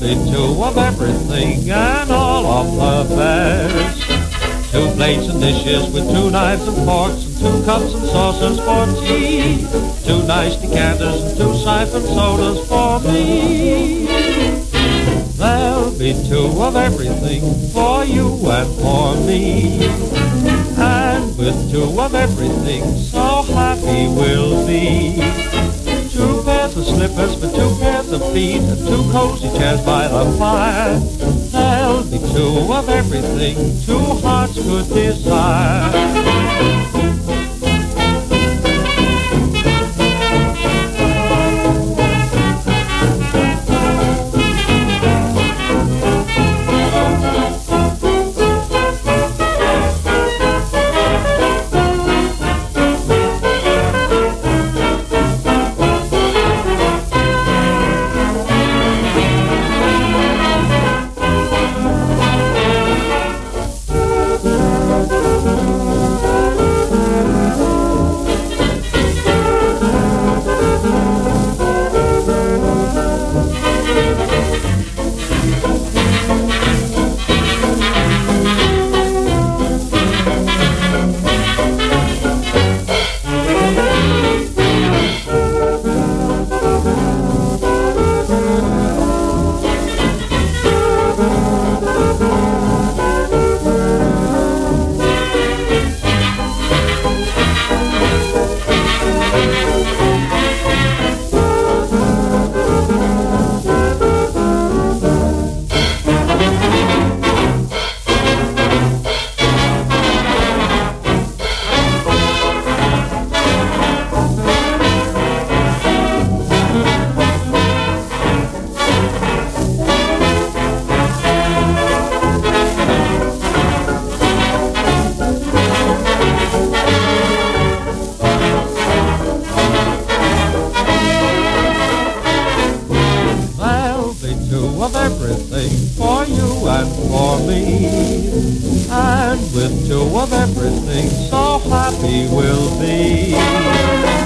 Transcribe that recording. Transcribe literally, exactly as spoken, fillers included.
be two of everything and all of the best. Two plates and dishes with two knives and forks and two cups and saucers for tea. Two nice decanters and two siphon sodas for me. There'll be two of everything for you and for me. And with two of everything, so happy we'll be. Two pairs of slippers for two pairs of feet and two cozy chairs by the fire. There'll be two of everything two hearts could desire. Of everything for you and for me. And with two of everything, so happy we'll be.